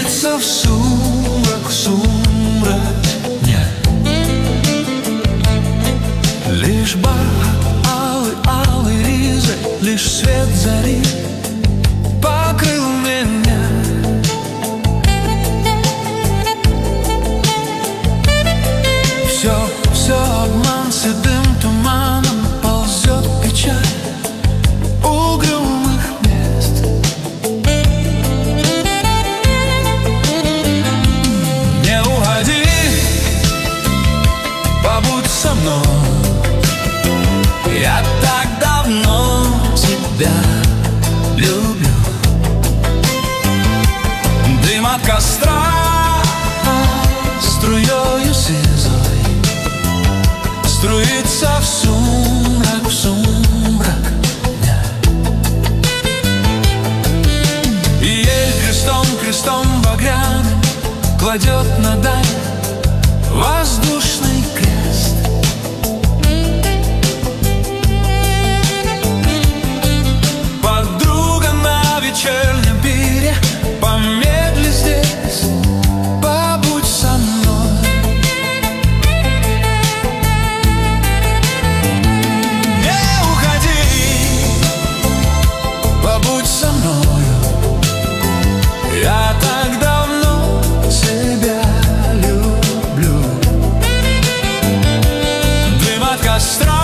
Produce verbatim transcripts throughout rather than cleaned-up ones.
струится в сумрак, сумрак дня. Лишь бархат алый, алый ризой, лишь свет зари покрыл меня. Все, все обман, седым туманом ползет печаль угрюмых мест. Не уходи, побудь со мной. Я так давно тебя люблю. Дым от костра струёю сизой струится в сумрак, в сумрак дня. И ель крестом, крестом багряным кладет на даль воздушный крест. Подруга на вечернем пире, помедли здесь, побудь со мной. Не уходи, побудь со мною. Я так давно тебя люблю. Дым от костра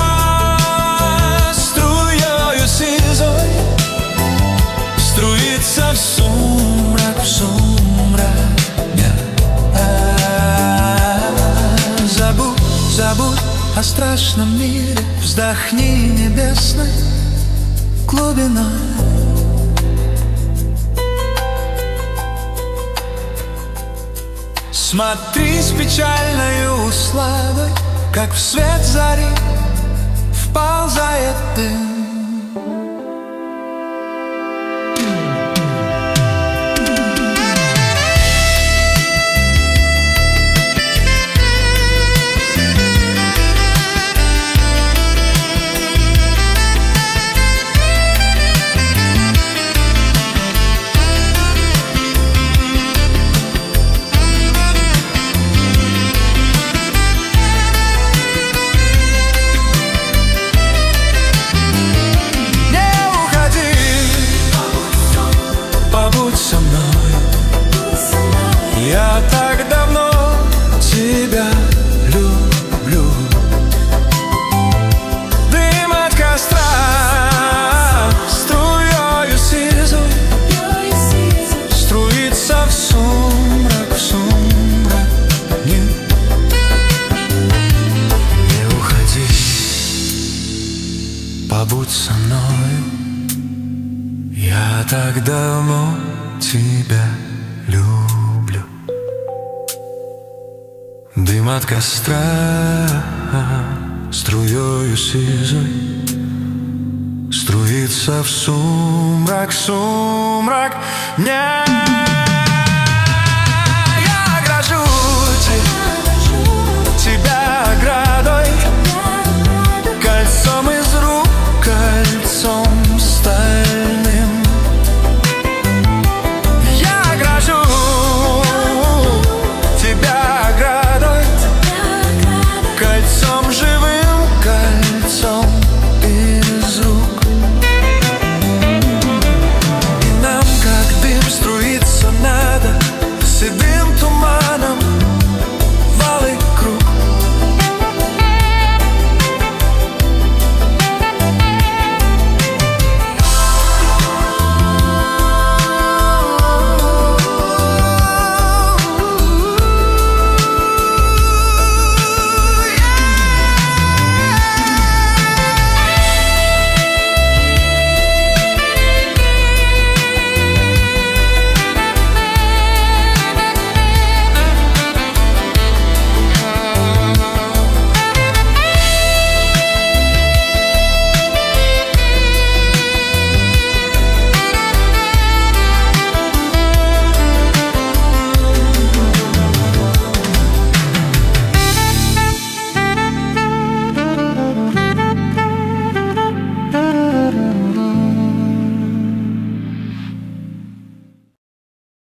струёю сизой струится в сумрак, в сумрак дня. Забудь, забудь о страшном мире, вздохни небесной глубиной. Смотри с печальною славой, как в свет зари вползает дым. Со мной. Я так давно тебя люблю. Дым от костра струёю сизой струится в сумрак, в сумрак дня. Не уходи, побудь со мною. Я так давно тебя люблю. Дым от костра струёю сизой струится в сумрак, сумрак дня.